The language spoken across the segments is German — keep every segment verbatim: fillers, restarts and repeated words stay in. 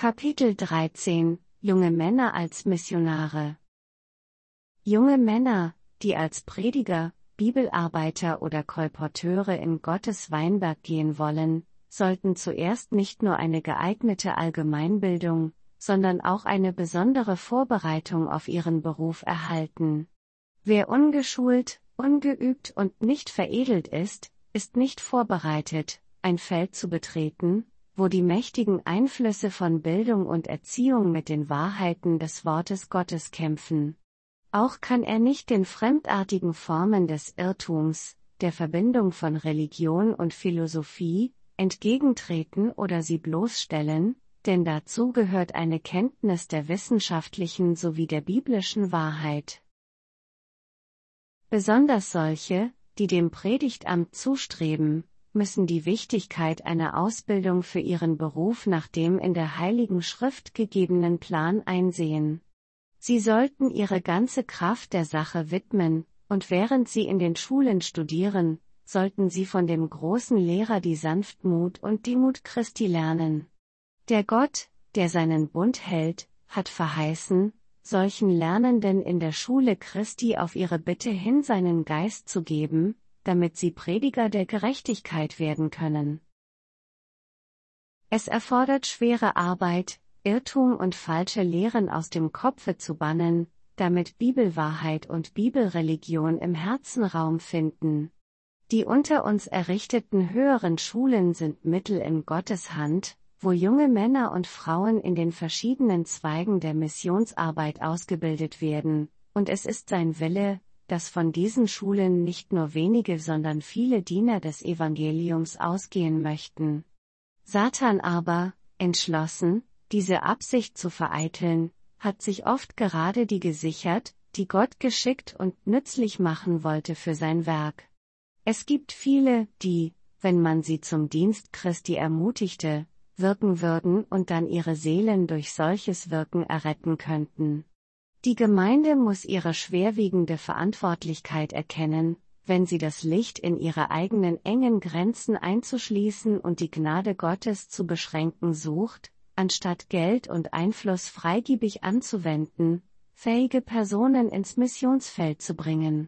Kapitel dreizehn Junge Männer als Missionare. Junge Männer, die als Prediger, Bibelarbeiter oder Kolporteure in Gottes Weinberg gehen wollen, sollten zuerst nicht nur eine geeignete Allgemeinbildung, sondern auch eine besondere Vorbereitung auf ihren Beruf erhalten. Wer ungeschult, ungeübt und nicht veredelt ist, ist nicht vorbereitet, ein Feld zu betreten, wo die mächtigen Einflüsse von Bildung und Erziehung mit den Wahrheiten des Wortes Gottes kämpfen. Auch kann er nicht den fremdartigen Formen des Irrtums, der Verbindung von Religion und Philosophie, entgegentreten oder sie bloßstellen, denn dazu gehört eine Kenntnis der wissenschaftlichen sowie der biblischen Wahrheit. Besonders solche, die dem Predigtamt zustreben, müssen die Wichtigkeit einer Ausbildung für ihren Beruf nach dem in der Heiligen Schrift gegebenen Plan einsehen. Sie sollten ihre ganze Kraft der Sache widmen, und während sie in den Schulen studieren, sollten sie von dem großen Lehrer die Sanftmut und Demut Christi lernen. Der Gott, der seinen Bund hält, hat verheißen, solchen Lernenden in der Schule Christi auf ihre Bitte hin seinen Geist zu geben, damit sie Prediger der Gerechtigkeit werden können. Es erfordert schwere Arbeit, Irrtum und falsche Lehren aus dem Kopfe zu bannen, damit Bibelwahrheit und Bibelreligion im Herzen Raum finden. Die unter uns errichteten höheren Schulen sind Mittel in Gottes Hand, wo junge Männer und Frauen in den verschiedenen Zweigen der Missionsarbeit ausgebildet werden, und es ist sein Wille, dass von diesen Schulen nicht nur wenige, sondern viele Diener des Evangeliums ausgehen möchten. Satan aber, entschlossen, diese Absicht zu vereiteln, hat sich oft gerade die gesichert, die Gott geschickt und nützlich machen wollte für sein Werk. Es gibt viele, die, wenn man sie zum Dienst Christi ermutigte, wirken würden und dann ihre Seelen durch solches Wirken erretten könnten. Die Gemeinde muss ihre schwerwiegende Verantwortlichkeit erkennen, wenn sie das Licht in ihre eigenen engen Grenzen einzuschließen und die Gnade Gottes zu beschränken sucht, anstatt Geld und Einfluss freigebig anzuwenden, fähige Personen ins Missionsfeld zu bringen.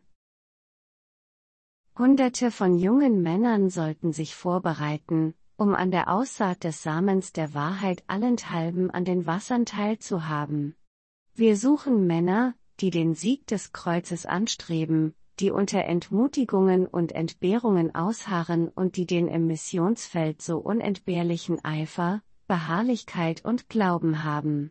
Hunderte von jungen Männern sollten sich vorbereiten, um an der Aussaat des Samens der Wahrheit allenthalben an den Wassern teilzuhaben. Wir suchen Männer, die den Sieg des Kreuzes anstreben, die unter Entmutigungen und Entbehrungen ausharren und die den im Missionsfeld so unentbehrlichen Eifer, Beharrlichkeit und Glauben haben.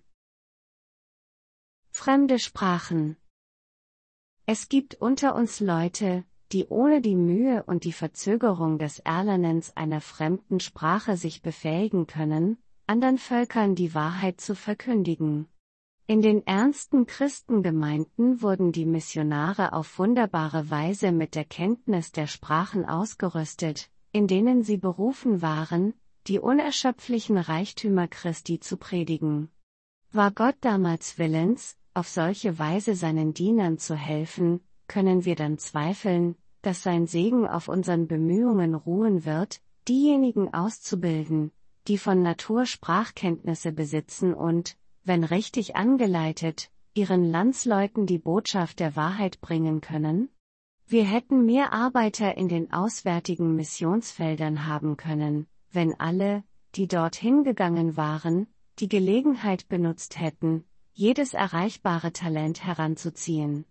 Fremde Sprachen. Es gibt unter uns Leute, die ohne die Mühe und die Verzögerung des Erlernens einer fremden Sprache sich befähigen können, andern Völkern die Wahrheit zu verkündigen. In den ernsten Christengemeinden wurden die Missionare auf wunderbare Weise mit der Kenntnis der Sprachen ausgerüstet, in denen sie berufen waren, die unerschöpflichen Reichtümer Christi zu predigen. War Gott damals willens, auf solche Weise seinen Dienern zu helfen, können wir dann zweifeln, dass sein Segen auf unseren Bemühungen ruhen wird, diejenigen auszubilden, die von Natur Sprachkenntnisse besitzen und, wenn richtig angeleitet, ihren Landsleuten die Botschaft der Wahrheit bringen können? Wir hätten mehr Arbeiter in den auswärtigen Missionsfeldern haben können, wenn alle, die dorthin gegangen waren, die Gelegenheit benutzt hätten, jedes erreichbare Talent heranzuziehen.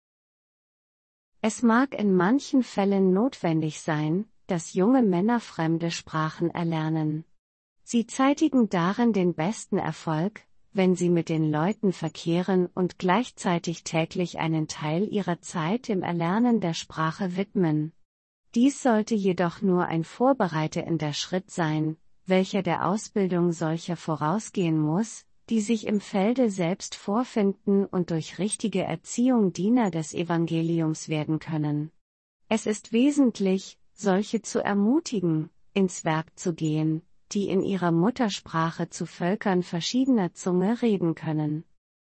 Es mag in manchen Fällen notwendig sein, dass junge Männer fremde Sprachen erlernen. Sie zeitigen darin den besten Erfolg, wenn sie mit den Leuten verkehren und gleichzeitig täglich einen Teil ihrer Zeit im Erlernen der Sprache widmen. Dies sollte jedoch nur ein vorbereitender Schritt sein, welcher der Ausbildung solcher vorausgehen muss, die sich im Felde selbst vorfinden und durch richtige Erziehung Diener des Evangeliums werden können. Es ist wesentlich, solche zu ermutigen, ins Werk zu gehen, die in ihrer Muttersprache zu Völkern verschiedener Zunge reden können.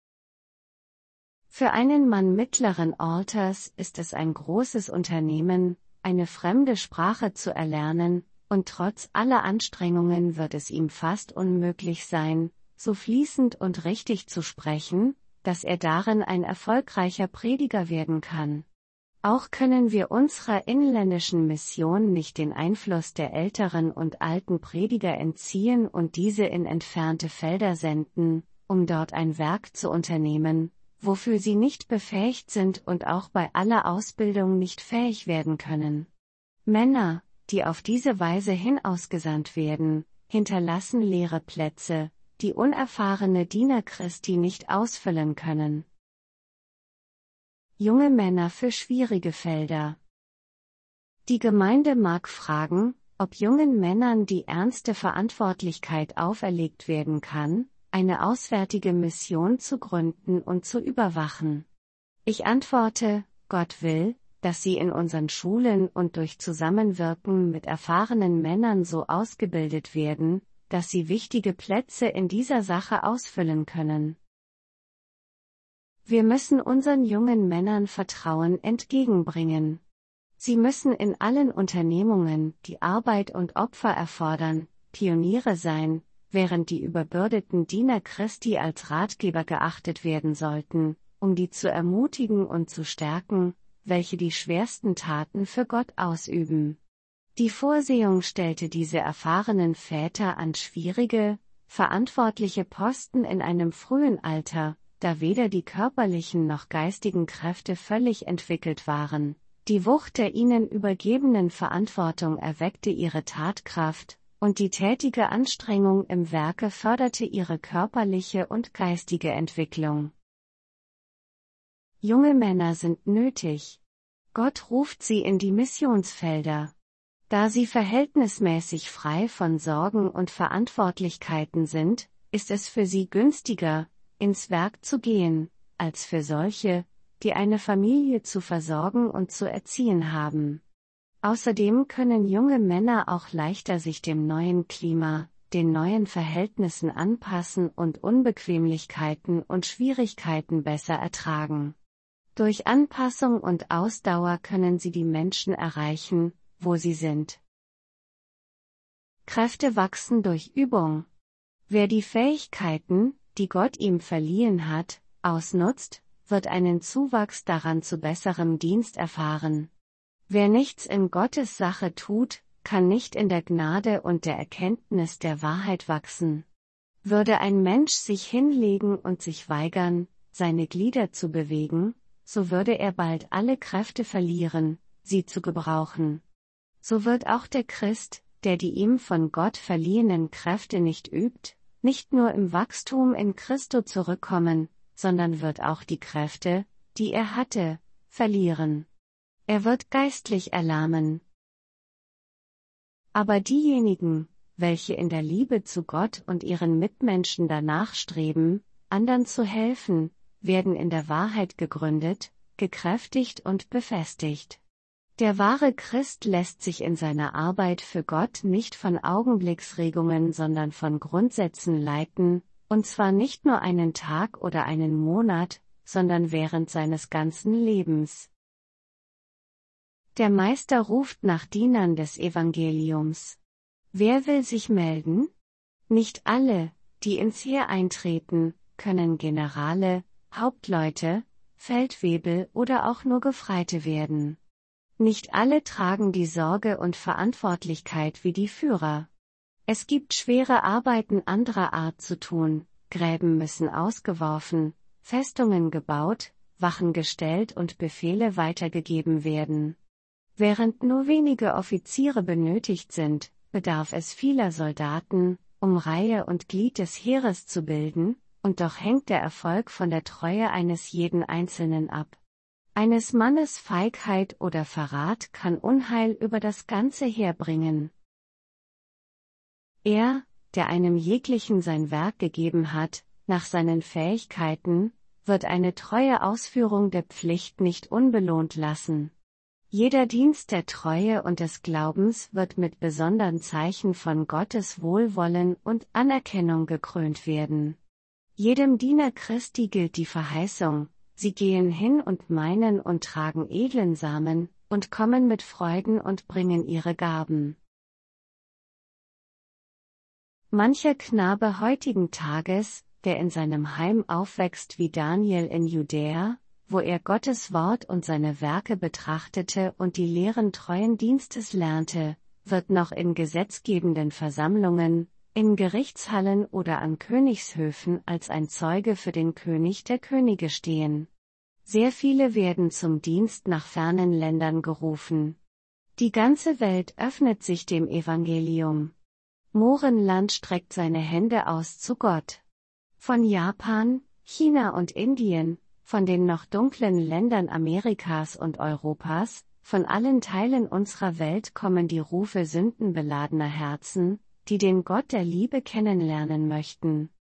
Für einen Mann mittleren Alters ist es ein großes Unternehmen, eine fremde Sprache zu erlernen, und trotz aller Anstrengungen wird es ihm fast unmöglich sein, so fließend und richtig zu sprechen, dass er darin ein erfolgreicher Prediger werden kann. Auch können wir unserer inländischen Mission nicht den Einfluss der älteren und alten Prediger entziehen und diese in entfernte Felder senden, um dort ein Werk zu unternehmen, wofür sie nicht befähigt sind und auch bei aller Ausbildung nicht fähig werden können. Männer, die auf diese Weise hinausgesandt werden, hinterlassen leere Plätze, die unerfahrene Diener Christi nicht ausfüllen können. Junge Männer für schwierige Felder. Die Gemeinde mag fragen, ob jungen Männern die ernste Verantwortlichkeit auferlegt werden kann, eine auswärtige Mission zu gründen und zu überwachen. Ich antworte, Gott will, dass sie in unseren Schulen und durch Zusammenwirken mit erfahrenen Männern so ausgebildet werden, dass sie wichtige Plätze in dieser Sache ausfüllen können. Wir müssen unseren jungen Männern Vertrauen entgegenbringen. Sie müssen in allen Unternehmungen, die Arbeit und Opfer erfordern, Pioniere sein, während die überbürdeten Diener Christi als Ratgeber geachtet werden sollten, um die zu ermutigen und zu stärken, welche die schwersten Taten für Gott ausüben. Die Vorsehung stellte diese erfahrenen Väter an schwierige, verantwortliche Posten in einem frühen Alter, da weder die körperlichen noch geistigen Kräfte völlig entwickelt waren. Die Wucht der ihnen übergebenen Verantwortung erweckte ihre Tatkraft, und die tätige Anstrengung im Werke förderte ihre körperliche und geistige Entwicklung. Junge Männer sind nötig. Gott ruft sie in die Missionsfelder. Da sie verhältnismäßig frei von Sorgen und Verantwortlichkeiten sind, ist es für sie günstiger, ins Werk zu gehen, als für solche, die eine Familie zu versorgen und zu erziehen haben. Außerdem können junge Männer auch leichter sich dem neuen Klima, den neuen Verhältnissen anpassen und Unbequemlichkeiten und Schwierigkeiten besser ertragen. Durch Anpassung und Ausdauer können sie die Menschen erreichen, wo sie sind. Kräfte wachsen durch Übung. Wer die Fähigkeiten, die Gott ihm verliehen hat, ausnutzt, wird einen Zuwachs daran zu besserem Dienst erfahren. Wer nichts in Gottes Sache tut, kann nicht in der Gnade und der Erkenntnis der Wahrheit wachsen. Würde ein Mensch sich hinlegen und sich weigern, seine Glieder zu bewegen, so würde er bald alle Kräfte verlieren, sie zu gebrauchen. So wird auch der Christ, der die ihm von Gott verliehenen Kräfte nicht übt, nicht nur im Wachstum in Christo zurückkommen, sondern wird auch die Kräfte, die er hatte, verlieren. Er wird geistlich erlahmen. Aber diejenigen, welche in der Liebe zu Gott und ihren Mitmenschen danach streben, anderen zu helfen, werden in der Wahrheit gegründet, gekräftigt und befestigt. Der wahre Christ lässt sich in seiner Arbeit für Gott nicht von Augenblicksregungen, sondern von Grundsätzen leiten, und zwar nicht nur einen Tag oder einen Monat, sondern während seines ganzen Lebens. Der Meister ruft nach Dienern des Evangeliums. Wer will sich melden? Nicht alle, die ins Heer eintreten, können Generale, Hauptleute, Feldwebel oder auch nur Gefreite werden. Nicht alle tragen die Sorge und Verantwortlichkeit wie die Führer. Es gibt schwere Arbeiten anderer Art zu tun, Gräben müssen ausgeworfen, Festungen gebaut, Wachen gestellt und Befehle weitergegeben werden. Während nur wenige Offiziere benötigt sind, bedarf es vieler Soldaten, um Reihe und Glied des Heeres zu bilden, und doch hängt der Erfolg von der Treue eines jeden Einzelnen ab. Eines Mannes Feigheit oder Verrat kann Unheil über das ganze Heer bringen. Er, der einem jeglichen sein Werk gegeben hat, nach seinen Fähigkeiten, wird eine treue Ausführung der Pflicht nicht unbelohnt lassen. Jeder Dienst der Treue und des Glaubens wird mit besonderen Zeichen von Gottes Wohlwollen und Anerkennung gekrönt werden. Jedem Diener Christi gilt die Verheißung, sie gehen hin und meinen und tragen edlen Samen, und kommen mit Freuden und bringen ihre Gaben. Mancher Knabe heutigen Tages, der in seinem Heim aufwächst wie Daniel in Judäa, wo er Gottes Wort und seine Werke betrachtete und die Lehren treuen Dienstes lernte, wird noch in gesetzgebenden Versammlungen, in Gerichtshallen oder an Königshöfen als ein Zeuge für den König der Könige stehen. Sehr viele werden zum Dienst nach fernen Ländern gerufen. Die ganze Welt öffnet sich dem Evangelium. Mohrenland streckt seine Hände aus zu Gott. Von Japan, China und Indien, von den noch dunklen Ländern Amerikas und Europas, von allen Teilen unserer Welt kommen die Rufe sündenbeladener Herzen, die den Gott der Liebe kennenlernen möchten.